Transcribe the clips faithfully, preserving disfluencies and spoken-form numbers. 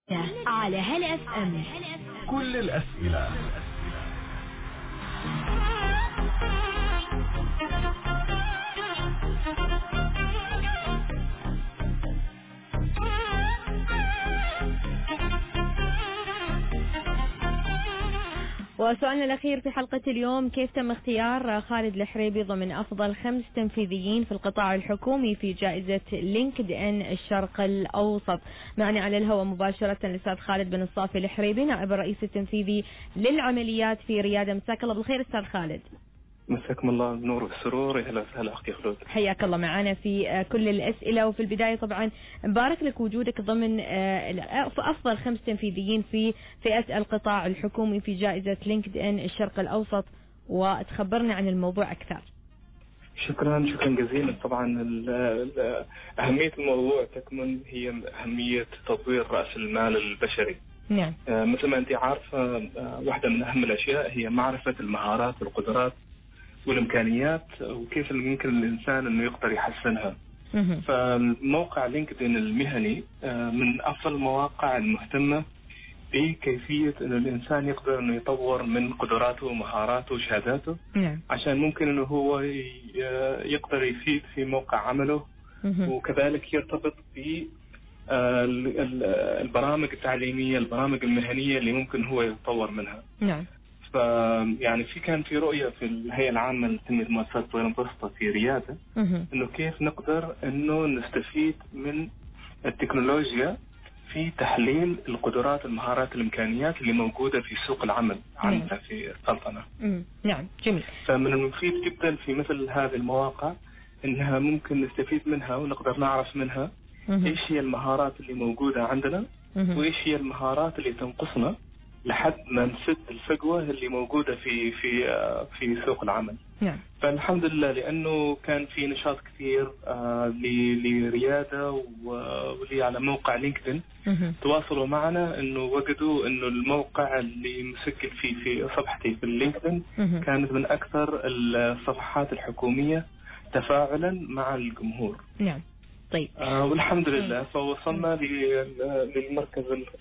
على هلا اف ام كل الأسئلة. وسؤالنا الأخير في حلقة اليوم: كيف تم اختيار خالد الحريبي ضمن أفضل خمس تنفيذيين في القطاع الحكومي في جائزة لينكد إن الشرق الأوسط؟ معنا على الهواء مباشرة الأستاذ خالد بن الصافي الحريبي، نائب الرئيس التنفيذي للعمليات في ريادة. مساك الله بالخير أستاذ خالد. مساكم الله بالنور والسرور. اهلا وسهلا اختي خلود. حياك الله معنا في كل الاسئله. وفي البدايه طبعا مبارك لك وجودك ضمن افضل خمس تنفيذيين في فئه القطاع الحكومي في جائزه لينكد ان الشرق الاوسط، وتخبرنا عن الموضوع اكثر. شكرا شكرا جزيلا. طبعا اهميه الموضوع تكمن هي اهميه تطوير راس المال البشري. نعم. آه مثل ما انت عارفه، آه واحده من اهم الاشياء هي معرفه المهارات والقدرات والإمكانيات وكيف يمكن الإنسان أنه يقدر يحسنها. فموقع لينكدين المهني من أفضل المواقع المهتمة بكيفية أن الإنسان يقدر أنه يطور من قدراته ومهاراته وشهاداته، عشان ممكن أنه هو يقدر يفيد في موقع عمله، وكذلك يرتبط ب البرامج التعليمية، البرامج المهنية اللي ممكن هو يتطور منها. نعم. يعني في كان في رؤية في الهيئة العامة لتنمية المؤسسات الصغيرة والمتوسطة في ريادة، إنه كيف نقدر إنه نستفيد من التكنولوجيا في تحليل القدرات، المهارات، الإمكانيات اللي موجودة في سوق العمل عندنا في السلطنة. نعم، جميل. فمن المفيد جدا في مثل هذه المواقع إنها ممكن نستفيد منها ونقدر نعرف منها إيش هي المهارات اللي موجودة عندنا، وإيش هي المهارات اللي تنقصنا لحد ما نسد الفجوة اللي موجودة في في في سوق العمل. نعم. فالحمد لله، لأنه كان في نشاط كثير آه لريادة ولي على موقع لينكدين تواصلوا معنا إنه وجدوا إنه الموقع اللي مسجل فيه في صفحتي في اللينكدين كانت من أكثر الصفحات الحكومية تفاعلا مع الجمهور. نعم. طيب. آه والحمد لله فوصلنا للمركز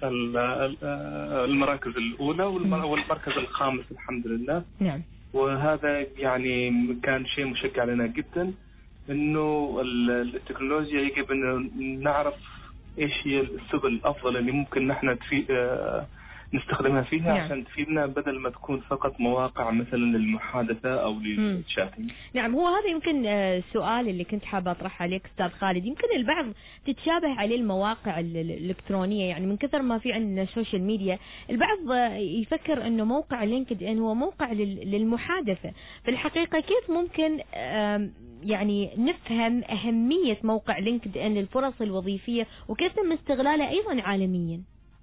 المراكز الأولى والمركز الخامس الحمد لله. نعم. وهذا يعني كان شيء مشجع لنا جدا، إنه التكنولوجيا يجب أن نعرف إيش هي السبل الأفضل اللي ممكن نحن تفي آه نستخدمها فيها. نعم. عشان تفيدنا بدل ما تكون فقط مواقع مثلا للمحادثة أو للشاتنج. نعم، هو هذا يمكن السؤال اللي كنت حابة أطرحه عليك أستاذ خالد. يمكن البعض تتشابه عليه المواقع الإلكترونية، يعني من كثر ما في عندنا السوشيال ميديا البعض يفكر أنه موقع لينكد إن هو موقع للمحادثة. في الحقيقة كيف ممكن يعني نفهم أهمية موقع لينكد إن للفرص الوظيفية وكيف تم استغلاله أيضا عالميا؟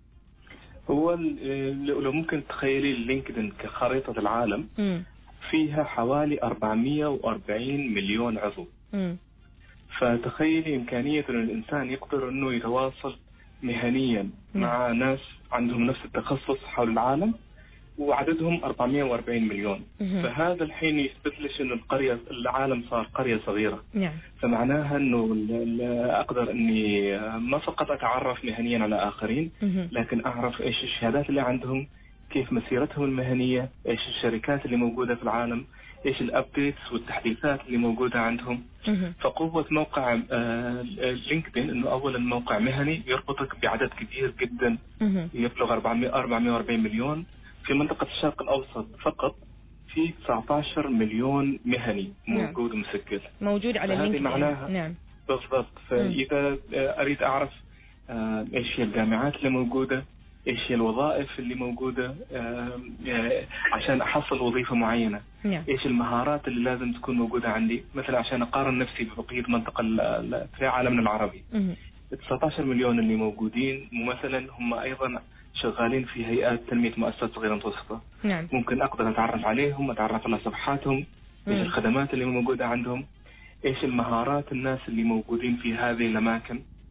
هو لو ممكن تخيلي اللينكدين كخريطة العالم، م. فيها حوالي أربعمئة وأربعين مليون عضو. م. فتخيلي إمكانية أن الإنسان يقدر أنه يتواصل مهنيا م. مع ناس عندهم نفس التخصص حول العالم وعددهم أربعمئة وأربعين مليون. م. فهذا الحين يثبت ليش أن القرية العالم صار قرية صغيرة. نعم. فمعناها أنه أقدر أني ما فقط أتعرف مهنيا على آخرين، م. لكن أعرف إيش الشهادات اللي عندهم، كيف مسيرتهم المهنية، إيش الشركات اللي موجودة في العالم، إيش الأبديتس والتحديثات اللي موجودة عندهم. م. فقوة موقع لينكدين أنه أولا موقع مهني يربطك بعدد كبير جدا، م. يبلغ أربعمئة وأربعين مليون. في منطقة الشرق الأوسط فقط في تسعة عشر مليون مهني موجود. نعم. مسجل موجود على اللينكدين. معناها نعم بالضبط. فإذا أريد أعرف إيش هي الجامعات اللي موجودة، إيش هي الوظائف اللي موجودة عشان أحصل وظيفة معينة، نعم. إيش المهارات اللي لازم تكون موجودة عندي مثلا عشان أقارن نفسي ببقية منطقة في عالمنا العربي. تسعة عشر مليون اللي موجودين مثلا هم أيضا شغالين في هيئات تنمية مؤسسات صغيرة متوسطة. نعم. ممكن أقدر أتعرف عليهم، أتعرف على صفحاتهم، إيش الخدمات اللي موجودة عندهم، إيش المهارات الناس اللي موجودين في هذه الأماكن.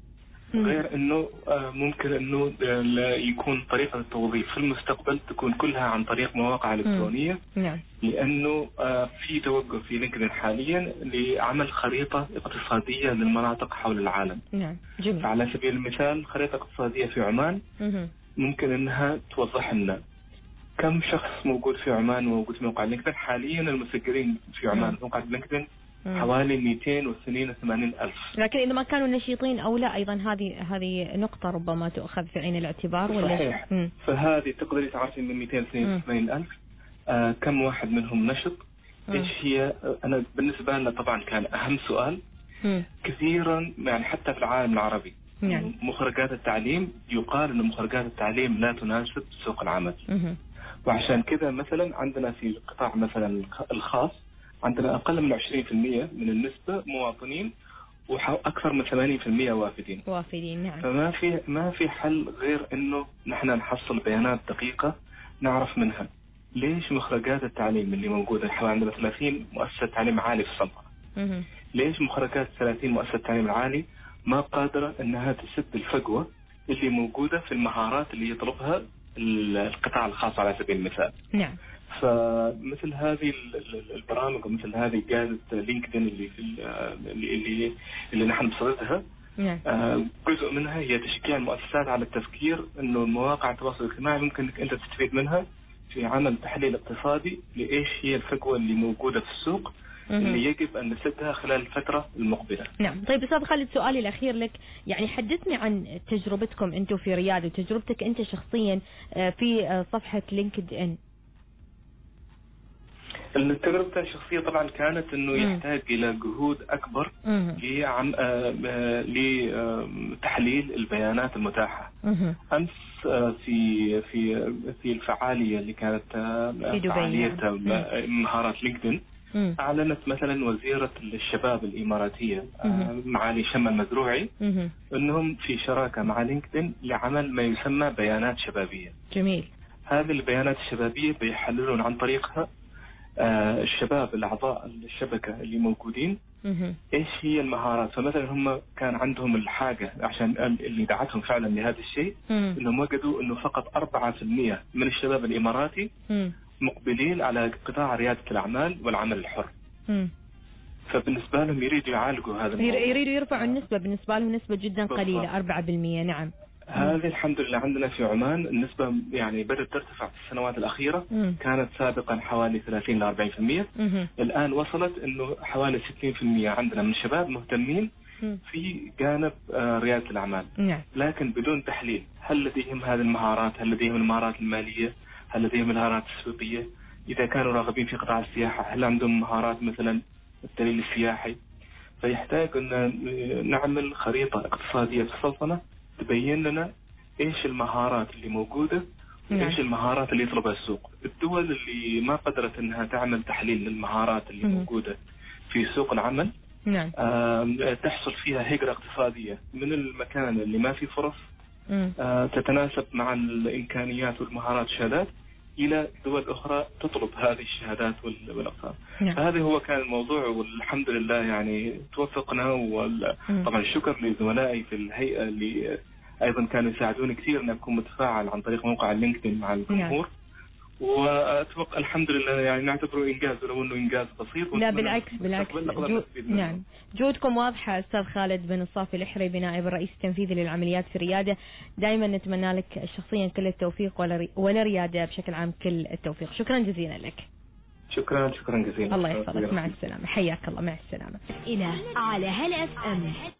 غير انه ممكن انه يكون طريقة التوظيف في المستقبل تكون كلها عن طريق مواقع الكترونية. نعم. لانه في توجه في لينكدين حاليا لعمل خريطة اقتصادية للمناطق حول العالم. نعم. جميل. على سبيل المثال خريطة اقتصادية في عمان ممكن انها توضح لنا كم شخص موجود في عمان وموجود في موقع لينكدين. حاليا المسجلين في عمان في موقع لينكدين حوالي مئتين واثنين وثمانين ألف. لكن إذا ما كانوا نشيطين أو لا أيضا هذه هذه نقطة ربما تؤخذ في عين الاعتبار. ولا صحيح. فهذه تقدري تعرفين من مئتين واثنين وثمانين ألف آه كم واحد منهم نشط. مم. إيش هي أنا بالنسبة لنا طبعا كان أهم سؤال. مم. كثيرا يعني حتى في العالم العربي يعني مخرجات التعليم يقال أن مخرجات التعليم لا تناسب سوق العمل. مم. وعشان كذا مثلا عندنا في القطاع مثلا الخاص عندنا أقل من عشرين بالمئة من النسبة مواطنين وأكثر من ثمانين بالمئة وافدين. وافدين نعم. فما في ما في حل غير إنه نحن نحصل بيانات دقيقة نعرف منها ليش مخرجات التعليم اللي موجودة حوالي عندنا ثلاثين مؤسسة تعليم عالي في السلطنة. ليش مخرجات ثلاثين مؤسسة تعليم العالي ما قادرة إنها تسد الفجوة اللي موجودة في المهارات اللي يطلبها القطاع الخاص على سبيل المثال. نعم. فمثل هذه البرامج ومثل هذه جائزة لينكدين اللي في اللي اللي, اللي نحن بصددها. نعم. جزء منها هي تشجيع المؤسسات على التفكير إنه مواقع التواصل الاجتماعي ممكن إنك أنت تستفيد منها في عمل تحليل اقتصادي لإيش هي الفجوة اللي موجودة في السوق اللي يجب أن نسدها خلال الفترة المقبلة. نعم. طيب أستاذ خالد سؤالي الأخير لك يعني حدثني عن تجربتكم أنتم في رياض وتجربتك أنت شخصيا في صفحة لينكد إن. التجربة الشخصية طبعا كانت انه يحتاج الى جهود اكبر لتحليل البيانات المتاحة. امس في في في الفعالية اللي كانت فعالية مهارات لينكدين اعلنت مثلا وزيرة الشباب الاماراتية معالي شمة المزروعي انهم في شراكة مع لينكدين لعمل ما يسمى بيانات شبابية. جميل. هذه البيانات الشبابية بيحللون عن طريقها آه الشباب الأعضاء الشبكة اللي موجودين إيش هي المهارات. فمثلا هم كان عندهم الحاجة عشان اللي دعتهم فعلا لهذا الشيء إنهم وجدوا إنه فقط أربعة بالمئة من الشباب الإماراتي مم. مقبلين على قطاع ريادة الأعمال والعمل الحر. مم. فبالنسبة لهم يريدوا يعالجوا هذا الموضوع. يريدوا يرفعوا النسبة بالنسبة لهم نسبة جدا قليلة أربعة بالمئة. نعم. هذه الحمد لله عندنا في عمان النسبة يعني بدأت ترتفع في السنوات الأخيرة. مم. كانت سابقا حوالي ثلاثين إلى أربعين بالمئة. الآن وصلت إنه حوالي ستين بالمئة عندنا من الشباب مهتمين مم. في جانب ريادة الأعمال. نعم. لكن بدون تحليل هل لديهم هذه المهارات، هل لديهم المهارات المالية، هل لديهم المهارات التسويقية، إذا كانوا راغبين في قطاع السياحة هل عندهم مهارات مثلا الدليل السياحي. فيحتاج أن نعمل خريطة اقتصادية في السلطنة تبين لنا إيش المهارات اللي موجودة وإيش المهارات اللي يطلبها السوق. الدول اللي ما قدرت إنها تعمل تحليل للمهارات اللي م- موجودة في سوق العمل نعم. تحصل فيها هجرة اقتصادية من المكان اللي ما في فرص آه تتناسب مع الإمكانيات والمهارات والشهادات إلى دول أخرى تطلب هذه الشهادات والأقسام. نعم. فهذا هو كان الموضوع والحمد لله يعني توفقنا. وطبعا الشكر لزملائي في الهيئة اللي أيضا كانوا يساعدوني كثير أن أكون متفاعل عن طريق موقع اللينكدين مع الجمهور. نعم. وأتوقع الحمد لله يعني نعتبره إنجاز ولو إنه إنجاز بسيط. لا بالعكس بالعكس جو... نعم جهودكم واضحة أستاذ خالد بن الصافي الإحربي نائب الرئيس التنفيذي للعمليات في الريادة. دائما نتمنى لك شخصيا كل التوفيق ولا ولا ريادة بشكل عام كل التوفيق. شكرا جزيلا لك. شكرا شكرا جزيلا. الله يحفظك. مع السلامة. حياك الله. مع السلامة. إلى على هلا اف ام.